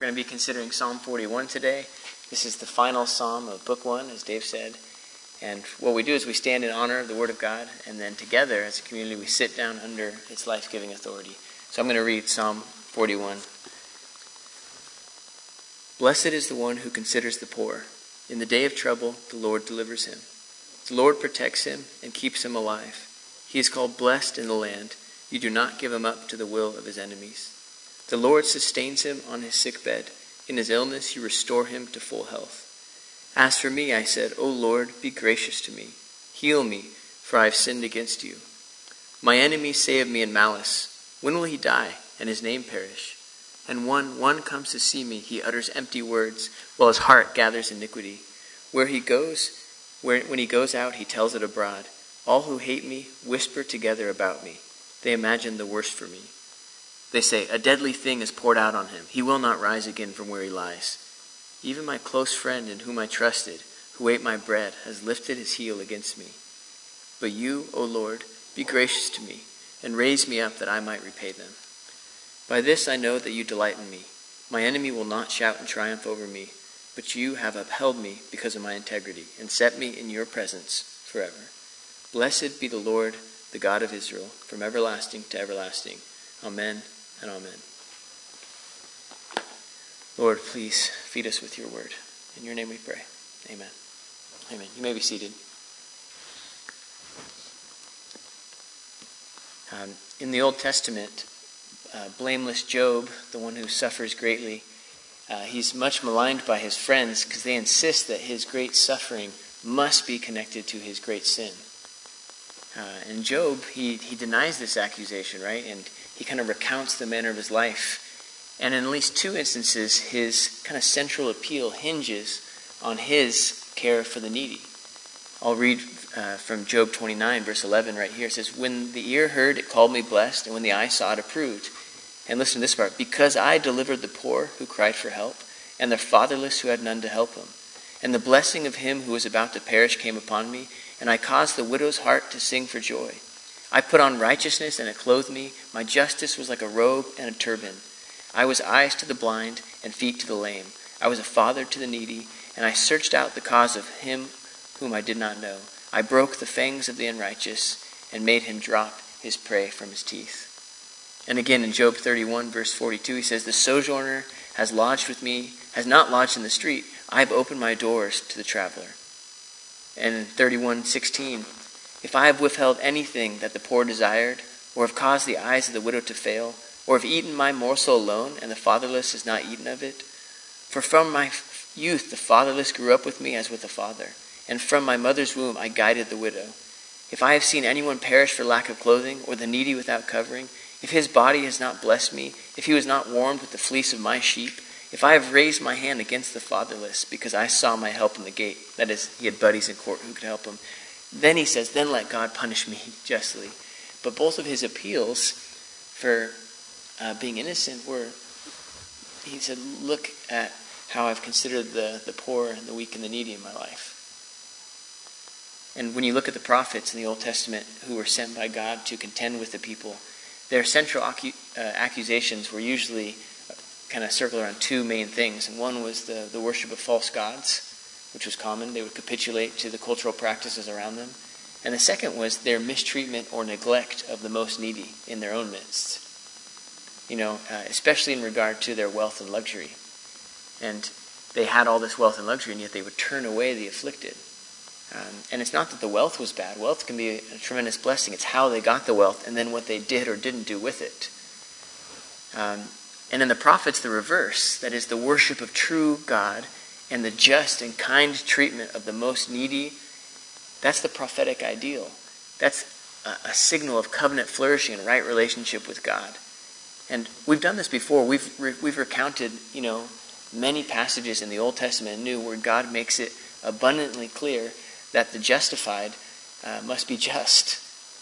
going to be considering Psalm 41 today. This is the final psalm of Book 1, as Dave said. And what we do is we stand in honor of the Word of God, and then together as a community we sit down under its life-giving authority. So I'm going to read Psalm 41. Blessed is the one who considers the poor. In the day of trouble, the Lord delivers him. The Lord protects him and keeps him alive. He is called blessed in the land. You do not give him up to the will of his enemies. The Lord sustains him on his sick bed. In his illness you restore him to full health. As for me, I said, O Lord, be gracious to me. Heal me, for I have sinned against you. My enemies say of me in malice, when will he die, and his name perish? And when one comes to see me, he utters empty words, while his heart gathers iniquity. When he goes out, he tells it abroad. All who hate me whisper together about me. They imagine the worst for me. They say, a deadly thing is poured out on him. He will not rise again from where he lies. Even my close friend in whom I trusted, who ate my bread, has lifted his heel against me. But you, O Lord, be gracious to me, and raise me up that I might repay them. By this I know that you delight in me. My enemy will not shout in triumph over me, but you have upheld me because of my integrity, and set me in your presence forever. Blessed be the Lord, the God of Israel, from everlasting to everlasting. Amen and amen. Lord, please feed us with your word. In your name we pray. Amen. Amen. You may be seated. In the Old Testament, blameless Job, the one who suffers greatly, he's much maligned by his friends because they insist that his great suffering must be connected to his great sin. And Job, he denies this accusation, right? And he kind of recounts the manner of his life. And in at least two instances, his kind of central appeal hinges on his care for the needy. I'll read from Job 29, verse 11 right here. It says, when the ear heard, it called me blessed, and when the eye saw it, approved. And listen to this part. Because I delivered the poor who cried for help, and the fatherless who had none to help them. And the blessing of him who was about to perish came upon me, and I caused the widow's heart to sing for joy. I put on righteousness, and it clothed me. My justice was like a robe and a turban. I was eyes to the blind and feet to the lame. I was a father to the needy, and I searched out the cause of him whom I did not know. I broke the fangs of the unrighteous, and made him drop his prey from his teeth. And again in Job 31, verse 42, he says, the sojourner has lodged with me, has not lodged in the street. I have opened my doors to the traveler. And in 31:16, if I have withheld anything that the poor desired, or have caused the eyes of the widow to fail, or have eaten my morsel alone, and the fatherless has not eaten of it, for from my youth the fatherless grew up with me as with a father, and from my mother's womb I guided the widow. If I have seen anyone perish for lack of clothing, or the needy without covering, if his body has not blessed me, if he was not warmed with the fleece of my sheep, if I have raised my hand against the fatherless, because I saw my help in the gate, that is, he had buddies in court who could help him, then he says, then let God punish me justly. But both of his appeals for being innocent were, he said, look at how I've considered the poor and the weak and the needy in my life. And when you look at the prophets in the Old Testament who were sent by God to contend with the people, their central accusations were usually kind of circle around two main things. And one was the worship of false gods, which was common. They would capitulate to the cultural practices around them. And the second was their mistreatment or neglect of the most needy in their own midst. Especially in regard to their wealth and luxury. And they had all this wealth and luxury, and yet they would turn away the afflicted. And it's not that the wealth was bad. Wealth can be a tremendous blessing. It's how they got the wealth and then what they did or didn't do with it. And in the prophets, the reverse. That is the worship of true God and the just and kind treatment of the most needy. That's the prophetic ideal. That's a signal of covenant flourishing and right relationship with God. And we've done this before. We've recounted, many passages in the Old Testament and New where God makes it abundantly clear that the justified must be just.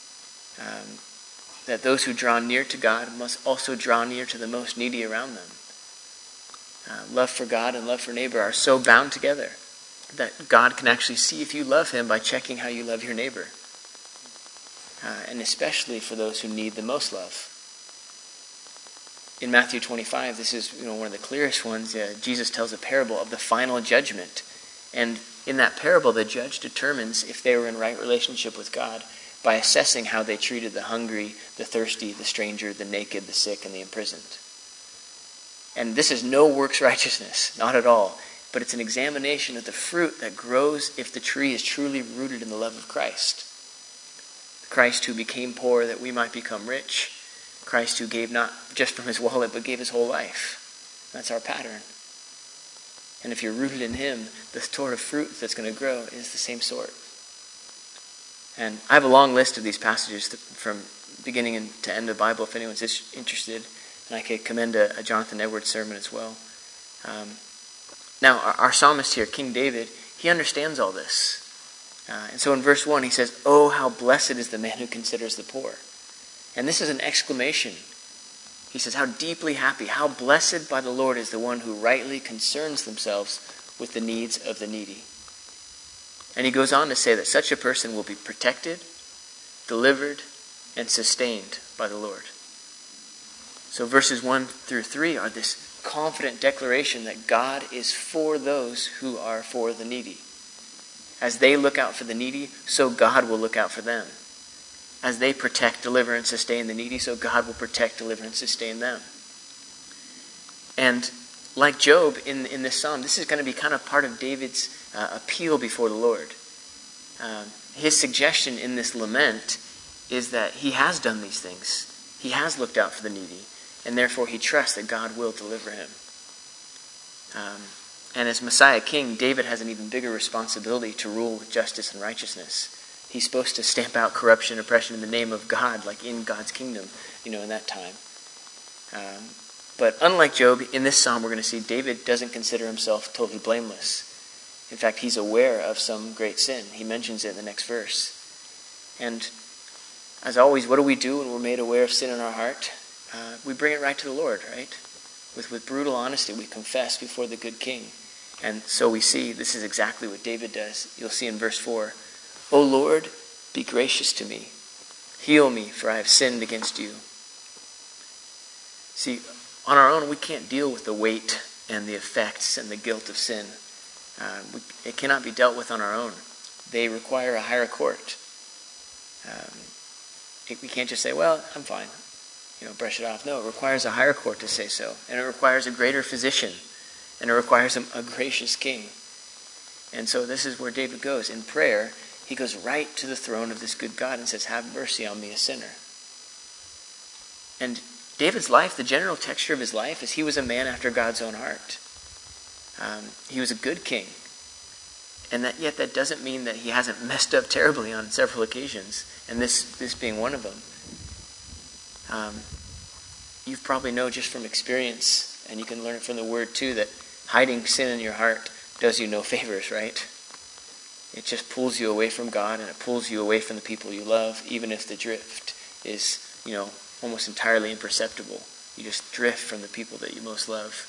That those who draw near to God must also draw near to the most needy around them. Love for God and love for neighbor are so bound together that God can actually see if you love him by checking how you love your neighbor. And especially for those who need the most love. In Matthew 25, this is one of the clearest ones. Jesus tells a parable of the final judgment. And in that parable, the judge determines if they were in right relationship with God by assessing how they treated the hungry, the thirsty, the stranger, the naked, the sick, and the imprisoned. And this is no works righteousness, not at all. But it's an examination of the fruit that grows if the tree is truly rooted in the love of Christ. Christ who became poor that we might become rich. Christ who gave not just from his wallet, but gave his whole life. That's our pattern. And if you're rooted in him, the sort of fruit that's going to grow is the same sort. And I have a long list of these passages from beginning to end of the Bible if anyone's interested. And I could commend a Jonathan Edwards sermon as well. Now, our psalmist here, King David, he understands all this. And so in verse 1, he says, "Oh, how blessed is the man who considers the poor." And this is an exclamation. He says, how deeply happy, how blessed by the Lord is the one who rightly concerns themselves with the needs of the needy. And he goes on to say that such a person will be protected, delivered, and sustained by the Lord. So verses 1 through 3 are this confident declaration that God is for those who are for the needy. As they look out for the needy, so God will look out for them. As they protect, deliver, and sustain the needy, so God will protect, deliver, and sustain them. And like Job in this psalm, this is going to be kind of part of David's appeal before the Lord. His suggestion in this lament is that he has done these things. He has looked out for the needy, and therefore he trusts that God will deliver him. And as Messiah King, David has an even bigger responsibility to rule with justice and righteousness. He's supposed to stamp out corruption and oppression in the name of God, like in God's kingdom, in that time. But unlike Job, in this psalm we're going to see David doesn't consider himself totally blameless. In fact, he's aware of some great sin. He mentions it in the next verse. And as always, what do we do when we're made aware of sin in our heart? We bring it right to the Lord, right? With brutal honesty, we confess before the good King. And so we see this is exactly what David does. You'll see in verse 4, "O Lord, be gracious to me. Heal me, for I have sinned against you." See, on our own, we can't deal with the weight and the effects and the guilt of sin. It cannot be dealt with on our own. They require a higher court. We can't just say, well, I'm fine. Brush it off. No, it requires a higher court to say so. And it requires a greater physician. And it requires a gracious king. And so this is where David goes. In prayer, he goes right to the throne of this good God and says, "Have mercy on me, a sinner." And David's life, the general texture of his life, is he was a man after God's own heart. He was a good king. And yet that doesn't mean that he hasn't messed up terribly on several occasions. And this being one of them. You probably know just from experience, and you can learn it from the Word too, that hiding sin in your heart does you no favors, right? It just pulls you away from God, and it pulls you away from the people you love, even if the drift is, almost entirely imperceptible. You just drift from the people that you most love.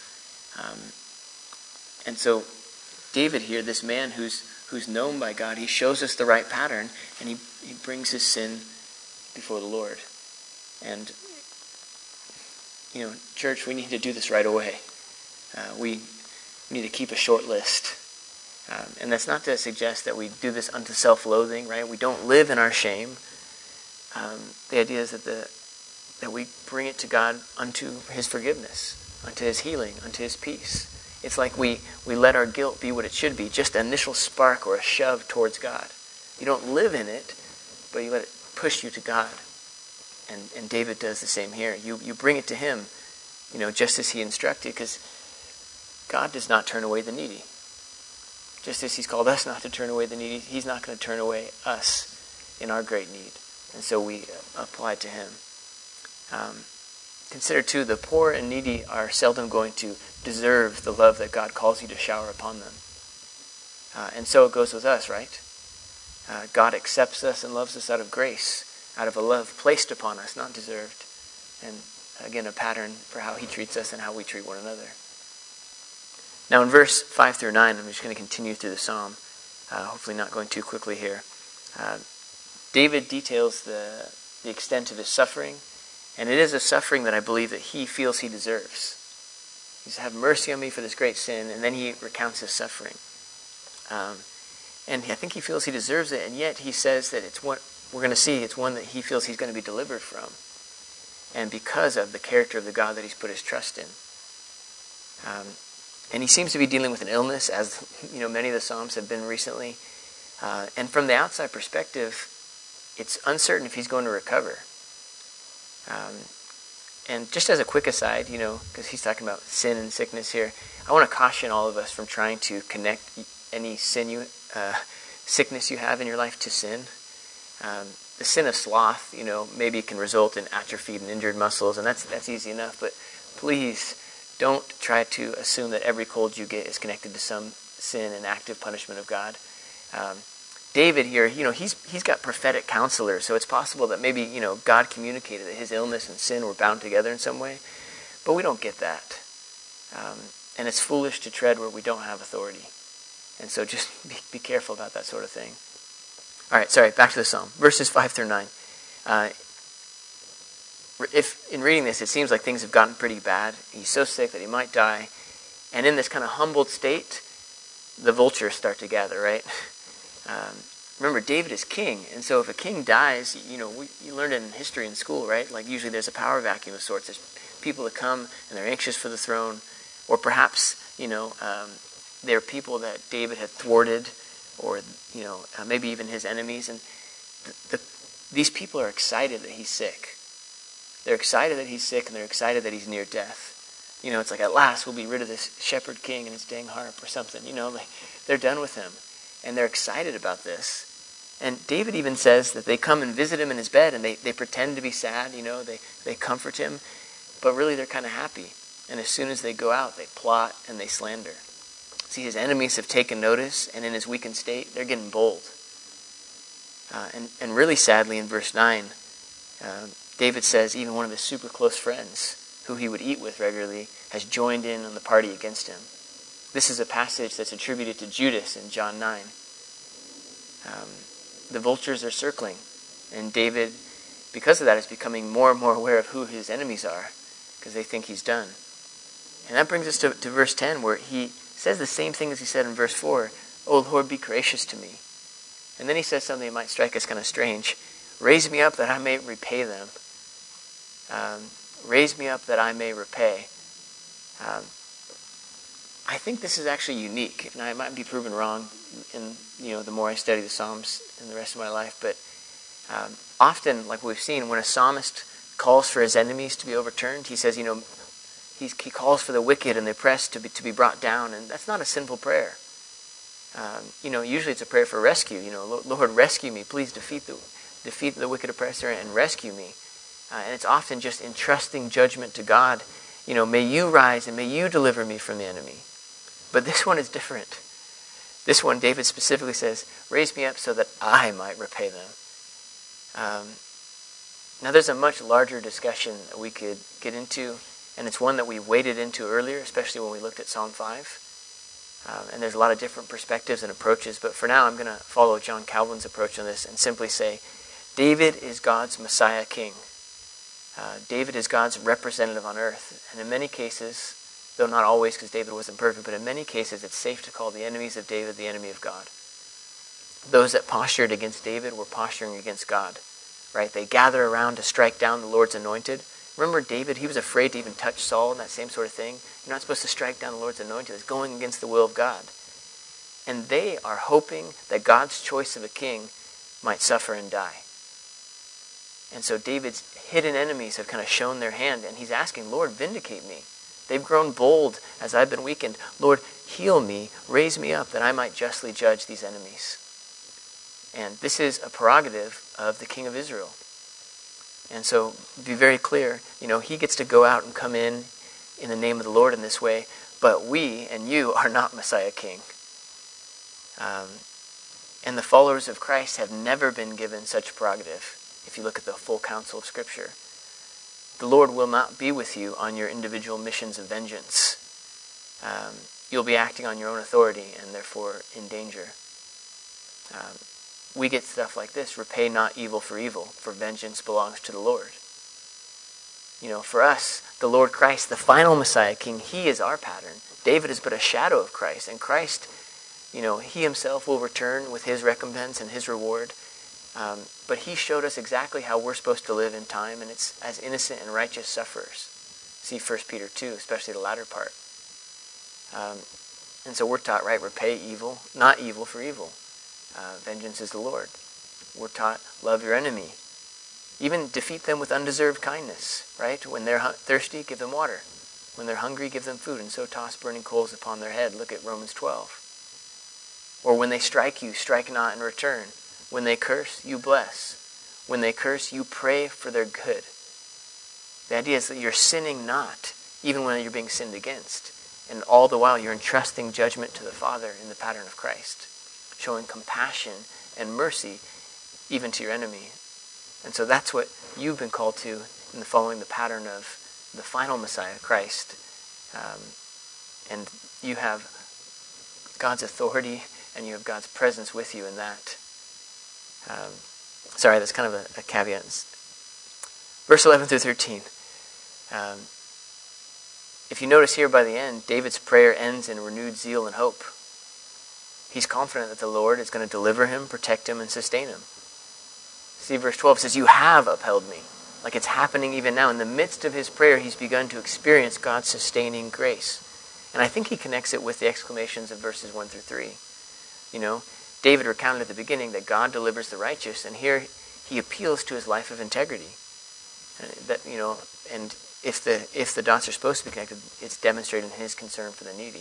And so David here, this man who's known by God, he shows us the right pattern, and he brings his sin before the Lord. And, church, we need to do this right away. We need to keep a short list. And that's not to suggest that we do this unto self-loathing, right? We don't live in our shame. The idea is that we bring it to God unto his forgiveness, unto his healing, unto his peace. It's like we let our guilt be what it should be, just an initial spark or a shove towards God. You don't live in it, but you let it push you to God. And David does the same here. You bring it to him, just as he instructed, because God does not turn away the needy. Just as he's called us not to turn away the needy, he's not going to turn away us in our great need. And so we apply it to him. Consider, too, the poor and needy are seldom going to deserve the love that God calls you to shower upon them. And so it goes with us, right? God accepts us and loves us out of grace, out of a love placed upon us, not deserved. And again, a pattern for how he treats us and how we treat one another. Now in verse 5 through 9, I'm just going to continue through the psalm, hopefully not going too quickly here. David details the extent of his suffering, And it is a suffering that I believe that he feels he deserves. He says, have mercy on me for this great sin, and then he recounts his suffering. And I think he feels he deserves it, and yet he says that it's what we're going to see, it's one that he feels he's going to be delivered from. And because of the character of the God that he's put his trust in. And he seems to be dealing with an illness, as many of the Psalms have been recently. And from the outside perspective, it's uncertain if he's going to recover. And just as a quick aside, because he's talking about sin and sickness here, I want to caution all of us from trying to connect any sickness you have in your life to sin. The sin of sloth, maybe can result in atrophied and injured muscles, and that's easy enough. But please don't try to assume that every cold you get is connected to some sin and active punishment of God. David here, he's got prophetic counselors, so it's possible that maybe, God communicated that his illness and sin were bound together in some way, but we don't get that. And it's foolish to tread where we don't have authority. And so just be careful about that sort of thing. All right, sorry, back to the psalm. Verses 5 through 9. If in reading this, it seems like things have gotten pretty bad. He's so sick that he might die. And in this kind of humbled state, the vultures start to gather, right? Remember, David is king, and so if a king dies, you learned it in history in school, right? Like usually there's a power vacuum of sorts. There's people that come and they're anxious for the throne, or perhaps they're people that David had thwarted, or maybe even his enemies, and these people are excited that he's sick. They're excited that he's sick, and they're excited that he's near death. It's like, at last we'll be rid of this shepherd king and his dang harp or something. They're done with him. And they're excited about this. And David even says that they come and visit him in his bed, and they pretend to be sad, they comfort him. But really they're kind of happy. And as soon as they go out, they plot and they slander. See, his enemies have taken notice, and in his weakened state, they're getting bold. And really sadly, in verse 9, David says even one of his super close friends, who he would eat with regularly, has joined in on the party against him. This is a passage that's attributed to Judas in John 9. The vultures are circling, and David, because of that, is becoming more and more aware of who his enemies are, because they think he's done. And that brings us to verse 10, where he says the same thing as he said in verse 4, "O Lord, be gracious to me." And then he says something that might strike us kind of strange. "Raise me up that I may repay them." Raise me up that I may repay. I think this is actually unique, and I might be proven wrong in the more I study the Psalms in the rest of my life. But often, like we've seen, when a psalmist calls for his enemies to be overturned, he says, he calls for the wicked and the oppressed to be brought down, and that's not a sinful prayer. Usually it's a prayer for rescue. Lord, rescue me, please defeat the wicked oppressor and rescue me. And it's often just entrusting judgment to God. May you rise and may you deliver me from the enemy. But this one is different. This one, David specifically says, raise me up so that I might repay them. Now there's a much larger discussion that we could get into, and it's one that we waded into earlier, especially when we looked at Psalm 5. And there's a lot of different perspectives and approaches, but for now I'm going to follow John Calvin's approach on this and simply say, David is God's Messiah King. David is God's representative on earth, and in many cases, though not always because David wasn't perfect, but in many cases it's safe to call the enemies of David the enemy of God. Those that postured against David were posturing against God, right? They gather around to strike down the Lord's anointed. Remember David, he was afraid to even touch Saul and that same sort of thing. You're not supposed to strike down the Lord's anointed. It's going against the will of God. And they are hoping that God's choice of a king might suffer and die. And so David's hidden enemies have kind of shown their hand, and he's asking, Lord, vindicate me. They've grown bold as I've been weakened. Lord, heal me, raise me up, that I might justly judge these enemies. And this is a prerogative of the King of Israel. And so, be very clear, he gets to go out and come in the name of the Lord in this way, but we and you are not Messiah King. And the followers of Christ have never been given such prerogative. If you look at the full counsel of Scripture, the Lord will not be with you on your individual missions of vengeance. You'll be acting on your own authority and therefore in danger. We get stuff like this: repay not evil, for vengeance belongs to the Lord. For us, the Lord Christ, the final Messiah King, he is our pattern. David is but a shadow of Christ, and Christ, he himself will return with his recompense and his reward. But he showed us exactly how we're supposed to live in time, and it's as innocent and righteous sufferers. See 1 Peter 2, especially the latter part. And so we're taught, right, repay evil, not evil for evil. Vengeance is the Lord. We're taught, love your enemy. Even defeat them with undeserved kindness, right? When they're thirsty, give them water. When they're hungry, give them food, and so toss burning coals upon their head. Look at Romans 12. Or when they strike you, strike not in return. When they curse, you bless. When they curse, you pray for their good. The idea is that you're sinning not, even when you're being sinned against. And all the while, you're entrusting judgment to the Father in the pattern of Christ, showing compassion and mercy even to your enemy. And so that's what you've been called to in following the pattern of the final Messiah, Christ. And you have God's authority and you have God's presence with you in that. Sorry, that's kind of a caveat. Verse 11 through 13. If you notice here by the end, David's prayer ends in renewed zeal and hope. He's confident that the Lord is going to deliver him, protect him, and sustain him. See, verse 12 says, you have upheld me. Like it's happening even now. In the midst of his prayer, he's begun to experience God's sustaining grace. And I think he connects it with the exclamations of verses 1 through 3. David recounted at the beginning that God delivers the righteous, and here he appeals to his life of integrity. And if the dots are supposed to be connected, it's demonstrated in his concern for the needy.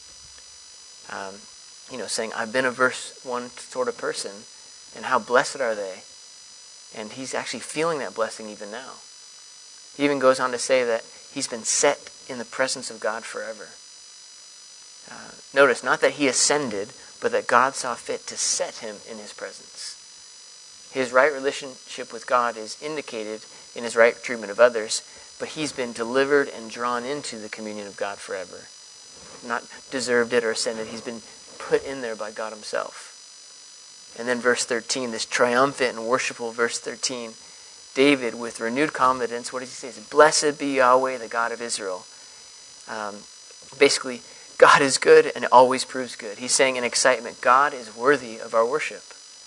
Saying, I've been a verse 1 sort of person, and how blessed are they? And he's actually feeling that blessing even now. He even goes on to say that he's been set in the presence of God forever. Notice, not that he ascended, but that God saw fit to set him in his presence. His right relationship with God is indicated in his right treatment of others, but he's been delivered and drawn into the communion of God forever. Not deserved it or ascended, he's been put in there by God himself. And then verse 13, this triumphant and worshipful verse 13, David, with renewed confidence, what does he say? Blessed be Yahweh, the God of Israel. Basically, God is good and always proves good. He's saying in excitement, God is worthy of our worship.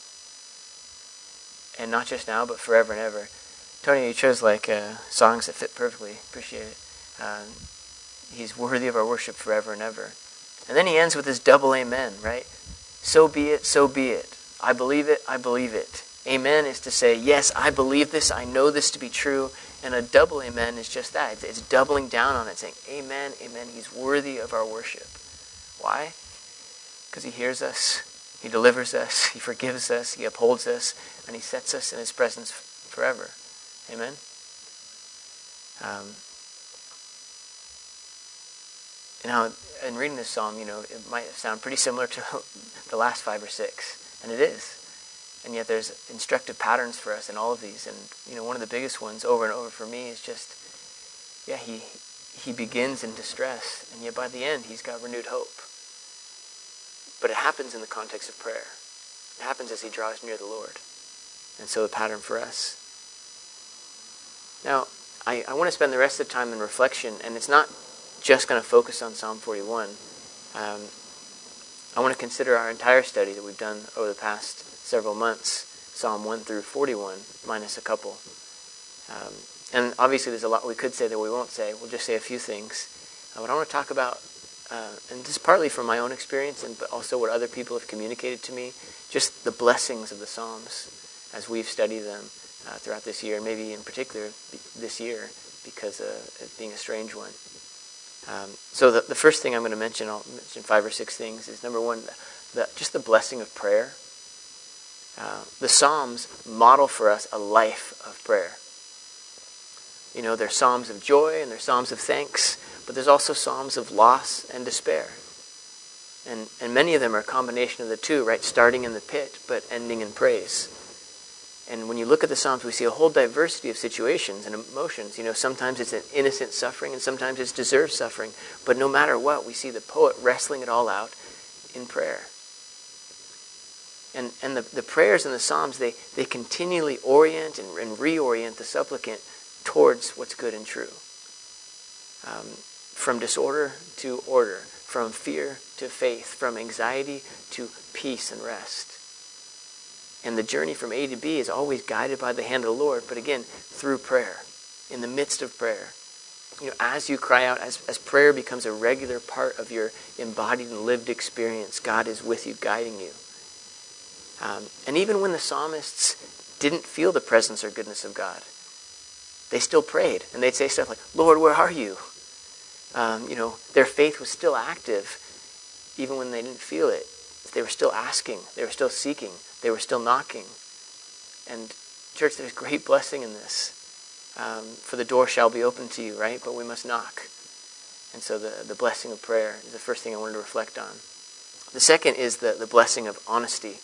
And not just now, but forever and ever. Tony, you chose songs that fit perfectly. Appreciate it. He's worthy of our worship forever and ever. And then he ends with his double amen, right? So be it, so be it. I believe it, I believe it. Amen is to say, yes, I believe this, I know this to be true. And a double amen is just that. It's doubling down on it, saying, amen, amen. He's worthy of our worship. Why? Because he hears us, he delivers us, he forgives us, he upholds us, and he sets us in his presence forever. Amen? Now, in reading this psalm, it might sound pretty similar to the last 5 or 6, and it is. And yet there's instructive patterns for us in all of these. And, one of the biggest ones over and over for me is just, he begins in distress, and yet by the end he's got renewed hope. But it happens in the context of prayer. It happens as he draws near the Lord. And so the pattern for us. Now, I want to spend the rest of the time in reflection, and it's not just going to focus on Psalm 41. I want to consider our entire study that we've done over the past several months, Psalm 1 through 41, minus a couple. And obviously there's a lot we could say that we won't say. We'll just say a few things. But I want to talk about, and this is partly from my own experience, but also what other people have communicated to me, just the blessings of the Psalms as we've studied them throughout this year, maybe in particular this year, because it being a strange one. So the first thing I'm going to mention, I'll mention 5 or 6 things, is number one, just the blessing of prayer. The Psalms model for us a life of prayer. There's Psalms of joy and there's Psalms of thanks, but there's also Psalms of loss and despair. And many of them are a combination of the two, right? Starting in the pit, but ending in praise. And when you look at the Psalms, we see a whole diversity of situations and emotions. Sometimes it's an innocent suffering and sometimes it's deserved suffering. But no matter what, we see the poet wrestling it all out in prayer. And the prayers in the Psalms, they continually orient and reorient the supplicant towards what's good and true. From disorder to order, from fear to faith, from anxiety to peace and rest. And the journey from A to B is always guided by the hand of the Lord, but again, through prayer, in the midst of prayer. As you cry out, as prayer becomes a regular part of your embodied and lived experience, God is with you, guiding you. And even when the psalmists didn't feel the presence or goodness of God, they still prayed, and they'd say stuff like, Lord, where are you? Their faith was still active, even when they didn't feel it. They were still asking, they were still seeking, they were still knocking. And church, there's great blessing in this. For the door shall be open to you, right? But we must knock. And so the blessing of prayer is the first thing I wanted to reflect on. The second is the blessing of honesty.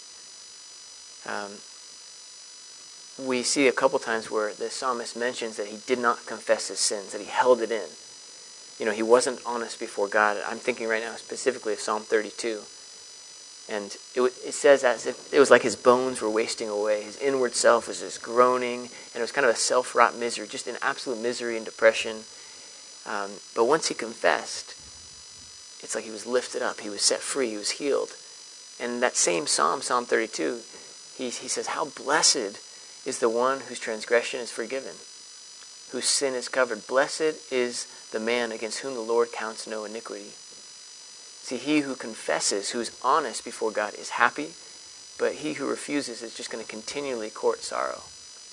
We see a couple times where the psalmist mentions that he did not confess his sins, that he held it in. He wasn't honest before God. I'm thinking right now specifically of Psalm 32. And it says as if it was like his bones were wasting away. His inward self was just groaning, and it was kind of a self-wrought misery, just in absolute misery and depression. But once he confessed, it's like he was lifted up, he was set free, he was healed. And that same Psalm 32, he says, how blessed is the one whose transgression is forgiven, whose sin is covered. Blessed is the man against whom the Lord counts no iniquity. See, he who confesses, who's honest before God, is happy, but he who refuses is just going to continually court sorrow.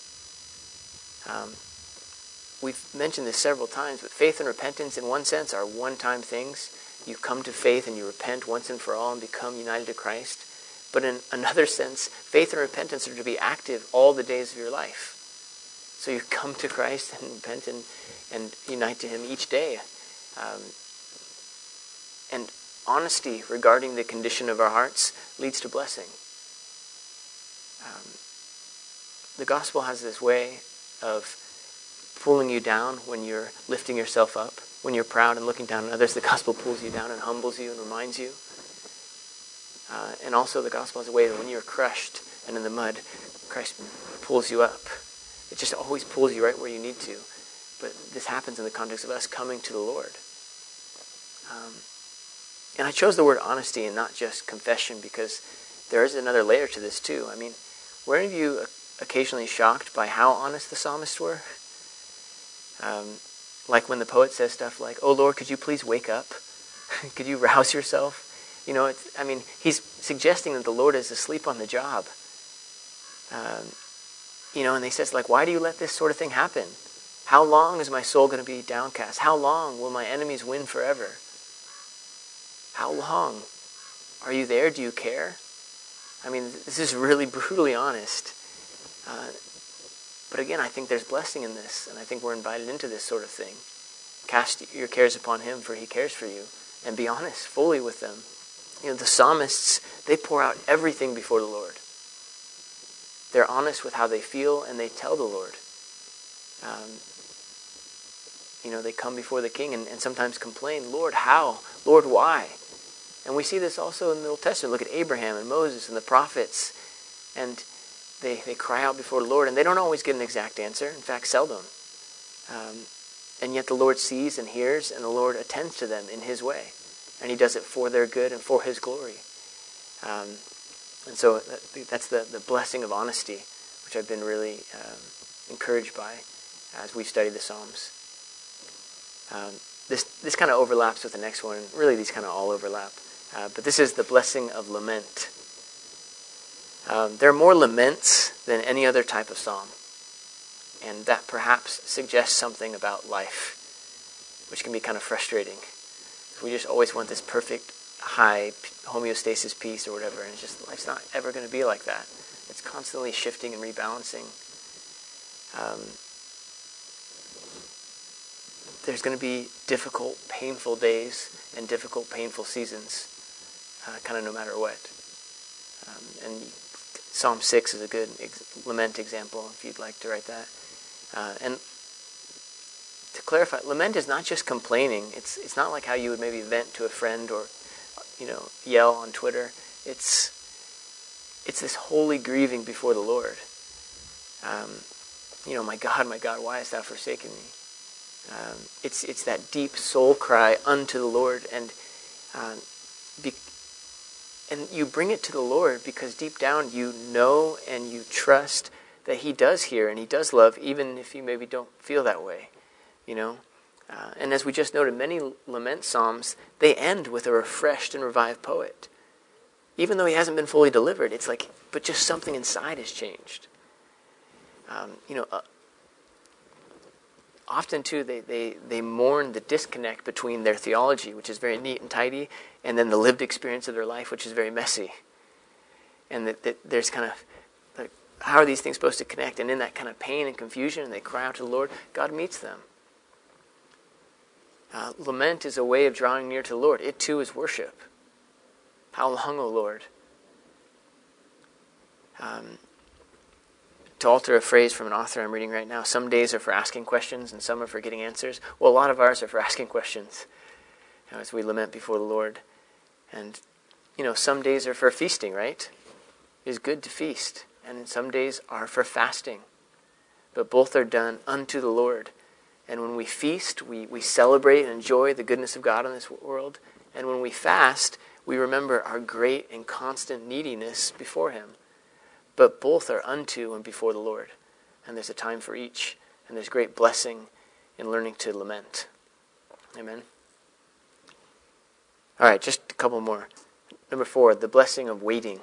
We've mentioned this several times, but faith and repentance in one sense are one-time things. You come to faith and you repent once and for all and become united to Christ. But in another sense, faith and repentance are to be active all the days of your life. So you come to Christ and repent and unite to Him each day. And honesty regarding the condition of our hearts leads to blessing. The gospel has this way of pulling you down when you're lifting yourself up. When you're proud and looking down on others, the gospel pulls you down and humbles you and reminds you. And also the gospel has a way that when you're crushed and in the mud, Christ pulls you up. It just always pulls you right where you need to. But this happens in the context of us coming to the Lord. And I chose the word honesty and not just confession because there is another layer to this too. I mean, weren't you occasionally shocked by how honest the psalmists were? Like when the poet says stuff like, "Oh Lord, could you please wake up? Could you rouse yourself?" He's suggesting that the Lord is asleep on the job. And they says like, "Why do you let this sort of thing happen? How long is my soul going to be downcast? How long will my enemies win forever? How long? Are you there? Do you care?" I mean, this is really brutally honest. But again, I think there's blessing in this, and I think we're invited into this sort of thing. Cast your cares upon Him, for He cares for you, and be honest fully with them. The psalmists, they pour out everything before the Lord. They're honest with how they feel, and they tell the Lord. They come before the king and sometimes complain, "Lord, how? Lord, why?" And we see this also in the Old Testament. Look at Abraham and Moses and the prophets. And they cry out before the Lord, and they don't always get an exact answer. In fact, seldom. And yet the Lord sees and hears, and the Lord attends to them in His way. And He does it for their good and for His glory. And so that's the blessing of honesty, which I've been really encouraged by as we study the Psalms. This kind of overlaps with the next one. Really, these kind of all overlap. But this is the blessing of lament. There are more laments than any other type of psalm. And that perhaps suggests something about life, which can be kind of frustrating. We just always want this perfect high homeostasis peace or whatever, and it's just life's not ever going to be like that. It's constantly shifting and rebalancing. There's going to be difficult, painful days and difficult, painful seasons, kind of no matter what. And Psalm 6 is a good lament example, if you'd like to write that. And to clarify, lament is not just complaining. It's not like how you would maybe vent to a friend or, yell on Twitter. It's this holy grieving before the Lord. my God, why hast thou forsaken me? It's that deep soul cry unto the Lord, and you bring it to the Lord because deep down you know and you trust that He does hear and He does love, even if you maybe don't feel that way, And as we just noted, many lament psalms, they end with a refreshed and revived poet. Even though he hasn't been fully delivered, it's like, but just something inside has changed. Often too, they mourn the disconnect between their theology, which is very neat and tidy, and then the lived experience of their life, which is very messy. And that there's kind of, like, how are these things supposed to connect? And in that kind of pain and confusion, and they cry out to the Lord, God meets them. Lament is a way of drawing near to the Lord. It too is worship. How long, O Lord? To alter a phrase from an author I'm reading right now, some days are for asking questions and some are for getting answers. Well, a lot of ours are for asking questions as we lament before the Lord. And, some days are for feasting, right? It is good to feast. And some days are for fasting. But both are done unto the Lord. And when we feast, we celebrate and enjoy the goodness of God in this world. And when we fast, we remember our great and constant neediness before Him. But both are unto and before the Lord. And there's a time for each. And there's great blessing in learning to lament. Amen. All right, just a couple more. Number 4, the blessing of waiting.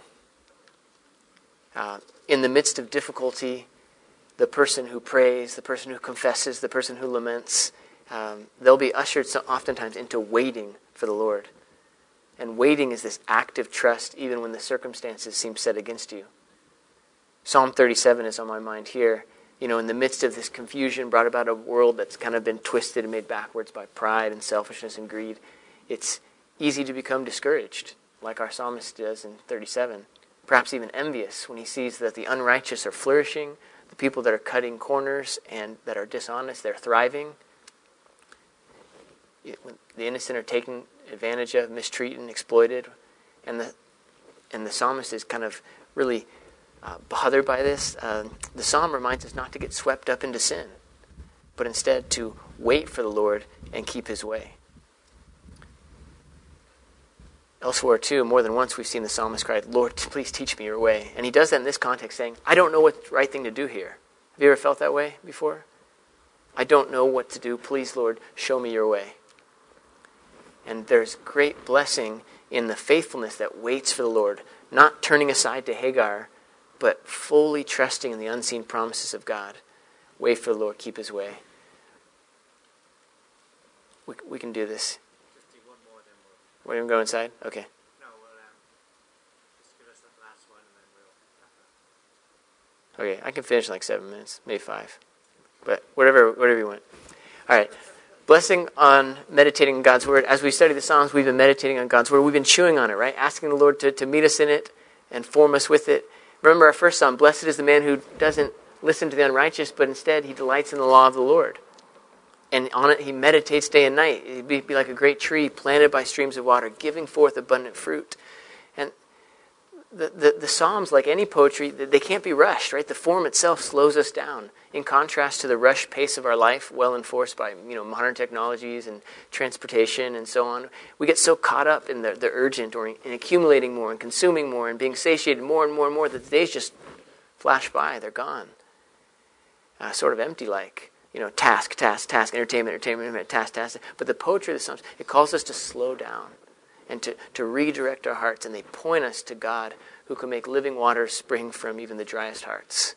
In the midst of difficulty, the person who prays, the person who confesses, the person who laments, they'll be ushered oftentimes into waiting for the Lord. And waiting is this active trust even when the circumstances seem set against you. Psalm 37 is on my mind here. In the midst of this confusion brought about a world that's kind of been twisted and made backwards by pride and selfishness and greed, it's easy to become discouraged, like our psalmist does in 37. Perhaps even envious when he sees that the unrighteous are flourishing, the people that are cutting corners and that are dishonest, they're thriving. When the innocent are taken advantage of, mistreated, and exploited. And the psalmist is kind of really bothered by this. The psalm reminds us not to get swept up into sin, but instead to wait for the Lord and keep His way. Elsewhere too, more than once we've seen the psalmist cry, Lord, please teach me your way. And he does that in this context, saying, I don't know what's the right thing to do here. Have you ever felt that way before? I don't know what to do. Please, Lord, show me your way. And there's great blessing in the faithfulness that waits for the Lord, not turning aside to Hagar, but fully trusting in the unseen promises of God. Wait for the Lord, keep His way. We can do this. Just do one more, then we'll... We're going to go inside? Okay. No, we'll just give us that last one, and then we'll... Okay, I can finish in like 7 minutes, maybe 5. But whatever you want. All right. Blessing on meditating on God's Word. As we study the Psalms, we've been meditating on God's Word. We've been chewing on it, right? Asking the Lord to meet us in it and form us with it. Remember our first Psalm, blessed is the man who doesn't listen to the unrighteous, but instead he delights in the law of the Lord. And on it he meditates day and night. He'd be like a great tree planted by streams of water, giving forth abundant fruit. And the Psalms, like any poetry, they can't be rushed, right? The form itself slows us down. In contrast to the rush pace of our life, well enforced by modern technologies and transportation and so on, we get so caught up in the urgent or in accumulating more and consuming more and being satiated more and more and more that the days just flash by. They're gone. Sort of empty-like. Task, entertainment, task. But the poetry of the Psalms, it calls us to slow down and to redirect our hearts, and they point us to God who can make living waters spring from even the driest hearts.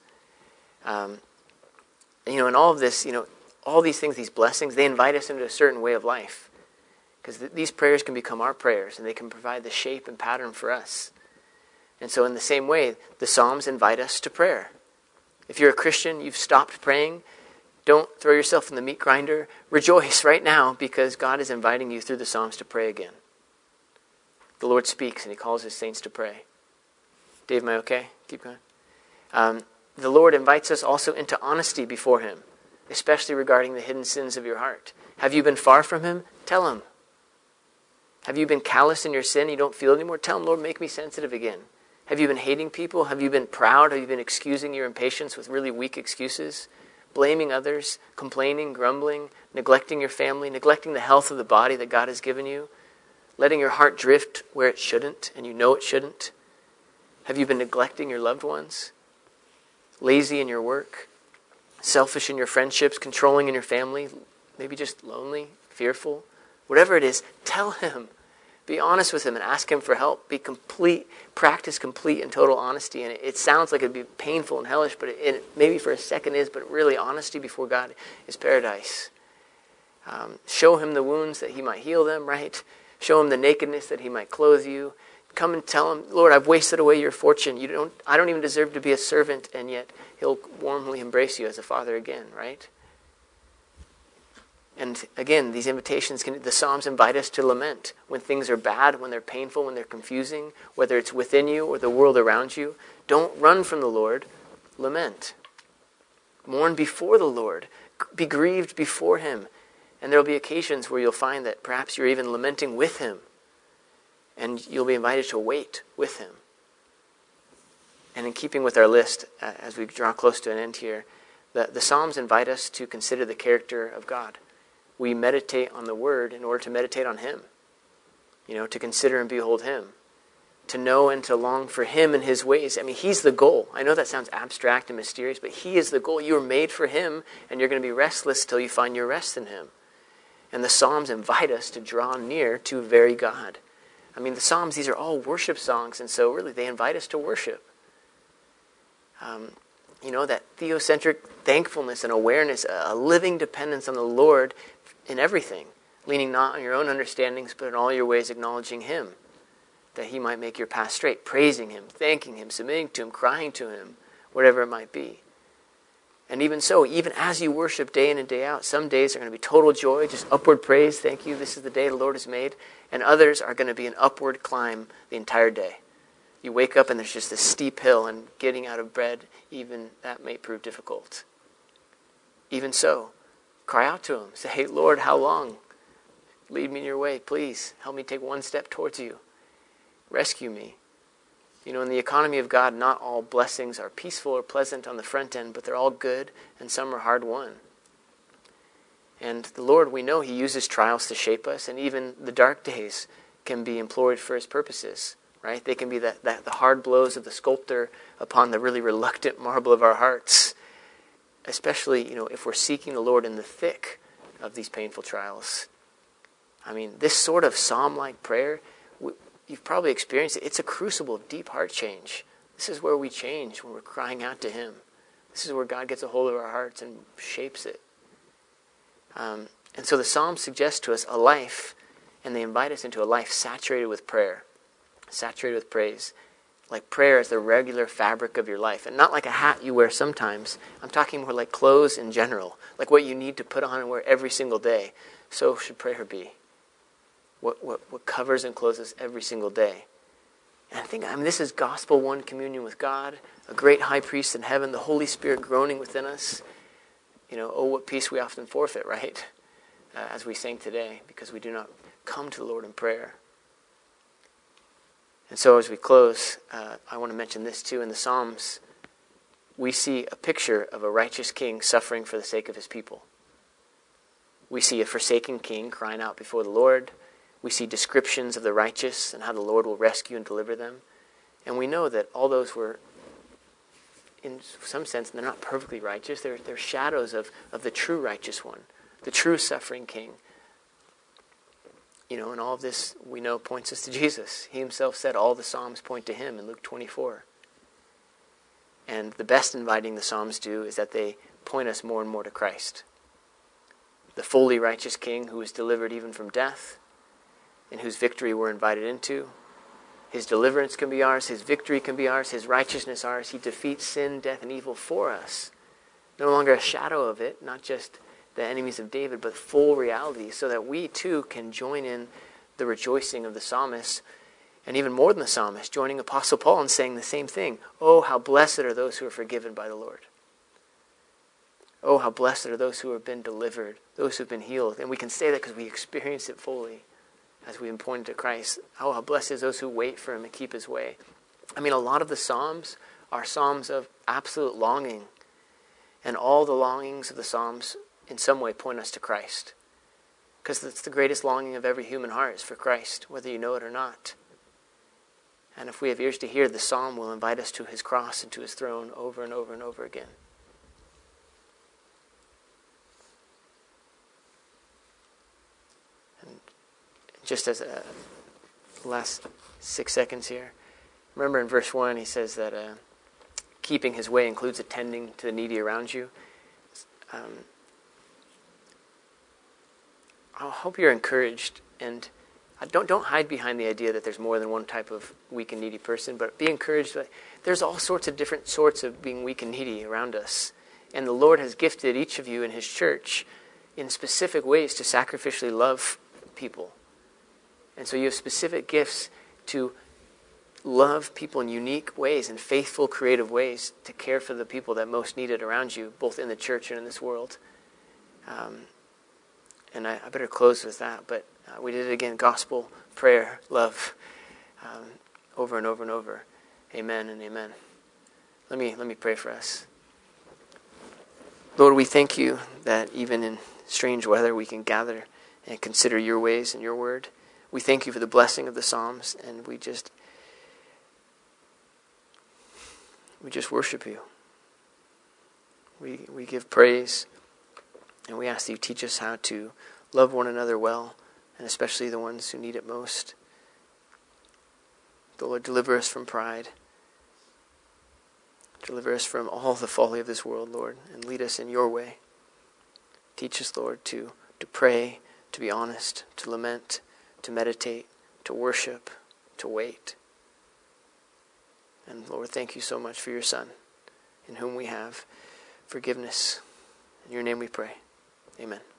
And all of this, all these things, these blessings, they invite us into a certain way of life. Because these prayers can become our prayers, and they can provide the shape and pattern for us. And so in the same way, the Psalms invite us to prayer. If you're a Christian, you've stopped praying, don't throw yourself in the meat grinder. Rejoice right now, because God is inviting you through the Psalms to pray again. The Lord speaks, and He calls His saints to pray. Dave, am I okay? Keep going. The Lord invites us also into honesty before Him, especially regarding the hidden sins of your heart. Have you been far from Him? Tell Him. Have you been callous in your sin? You don't feel it anymore? Tell Him, Lord, make me sensitive again. Have you been hating people? Have you been proud? Have you been excusing your impatience with really weak excuses? blaming others, complaining, grumbling, neglecting your family, neglecting the health of the body that God has given you, letting your heart drift where it shouldn't and you know it shouldn't? Have you been neglecting your loved ones? Lazy in your work? Selfish in your friendships? Controlling in your family? Maybe just lonely, fearful? Whatever it is, tell him. Be honest with him and ask him for help. Practice complete and total honesty. And it sounds like it'd be painful and hellish, but it maybe for a second is, but really honesty before God is paradise. Show him the wounds that he might heal them, right? Show him the nakedness that he might clothe you. Come and tell him, Lord, I've wasted away your fortune. I don't even deserve to be a servant, and yet he'll warmly embrace you as a father again, right? And again, these invitations, the Psalms invite us to lament when things are bad, when they're painful, when they're confusing, whether it's within you or the world around you. Don't run from the Lord. Lament. Mourn before the Lord. Be grieved before him. And there will be occasions where you'll find that perhaps you're even lamenting with him. And you'll be invited to wait with him. And in keeping with our list, as we draw close to an end here, the Psalms invite us to consider the character of God. We meditate on the Word in order to meditate on him. To consider and behold him. To know and to long for him and his ways. I mean, he's the goal. I know that sounds abstract and mysterious, but he is the goal. You were made for him, and you're going to be restless till you find your rest in him. And the Psalms invite us to draw near to very God. I mean, the Psalms, these are all worship songs, and so really they invite us to worship. That theocentric thankfulness and awareness, a living dependence on the Lord in everything, leaning not on your own understandings, but in all your ways acknowledging him, that he might make your path straight, praising him, thanking him, submitting to him, crying to him, whatever it might be. And even so, even as you worship day in and day out, some days are going to be total joy, just upward praise, thank you, this is the day the Lord has made, and others are going to be an upward climb the entire day. You wake up and there's just this steep hill, and getting out of bed, even that may prove difficult. Even so, cry out to him. Say, hey, Lord, how long? Lead me in your way, please. Help me take one step towards you. Rescue me. In the economy of God, not all blessings are peaceful or pleasant on the front end, but they're all good, and some are hard won. And the Lord, we know he uses trials to shape us, and even the dark days can be employed for his purposes. Right? They can be the hard blows of the sculptor upon the really reluctant marble of our hearts. Especially, if we're seeking the Lord in the thick of these painful trials. I mean, this sort of psalm-like prayer, you've probably experienced it. It's a crucible of deep heart change. This is where we change when we're crying out to him. This is where God gets a hold of our hearts and shapes it. And so the Psalms suggest to us a life, and they invite us into a life saturated with prayer. Saturated with praise. Like prayer is the regular fabric of your life. And not like a hat you wear sometimes. I'm talking more like clothes in general. Like what you need to put on and wear every single day. So should prayer be. What covers and clothes us every single day. And this is gospel one communion with God. A great high priest in heaven. The Holy Spirit groaning within us. Oh, what peace we often forfeit, right? As we sang today. Because we do not come to the Lord in prayer. And so as we close, I want to mention this too. In the Psalms, we see a picture of a righteous king suffering for the sake of his people. We see a forsaken king crying out before the Lord. We see descriptions of the righteous and how the Lord will rescue and deliver them. And we know that all those were, in some sense, they're not perfectly righteous. They're shadows of the true righteous one, the true suffering king. And all of this, we know, points us to Jesus. He himself said all the Psalms point to him in Luke 24. And the best inviting the Psalms do is that they point us more and more to Christ. The fully righteous King who was delivered even from death, in whose victory we're invited into. His deliverance can be ours, his victory can be ours, his righteousness ours. He defeats sin, death, and evil for us. No longer a shadow of it, not just the enemies of David, but full reality, so that we too can join in the rejoicing of the psalmist, and even more than the psalmist, joining Apostle Paul in saying the same thing. Oh, how blessed are those who are forgiven by the Lord. Oh, how blessed are those who have been delivered, those who have been healed. And we can say that because we experience it fully as we've been pointed to Christ. Oh, how blessed is those who wait for him and keep his way. I mean, a lot of the Psalms are Psalms of absolute longing. And all the longings of the Psalms in some way point us to Christ. Because it's the greatest longing of every human heart is for Christ, whether you know it or not. And if we have ears to hear, the Psalm will invite us to his cross and to his throne over and over and over again. And just as a last 6 seconds here, remember in verse 1 he says that keeping his way includes attending to the needy around you. I hope you're encouraged, and don't hide behind the idea that there's more than one type of weak and needy person, but be encouraged. There's all sorts of different sorts of being weak and needy around us, and the Lord has gifted each of you in his church in specific ways to sacrificially love people. And so you have specific gifts to love people in unique ways, in faithful, creative ways, to care for the people that most need it around you, both in the church and in this world. And I better close with that, but we did it again: gospel, prayer, love, over and over and over. Amen and amen. Let me pray for us. Lord, we thank you that even in strange weather we can gather and consider your ways and your word. We thank you for the blessing of the Psalms, and we just worship you. We give praise, and we ask that you teach us how to love one another well, and especially the ones who need it most. The Lord, deliver us from pride. Deliver us from all the folly of this world, Lord, and lead us in your way. Teach us, Lord, to pray, to be honest, to lament, to meditate, to worship, to wait. And Lord, thank you so much for your Son, in whom we have forgiveness. In your name we pray. Amen.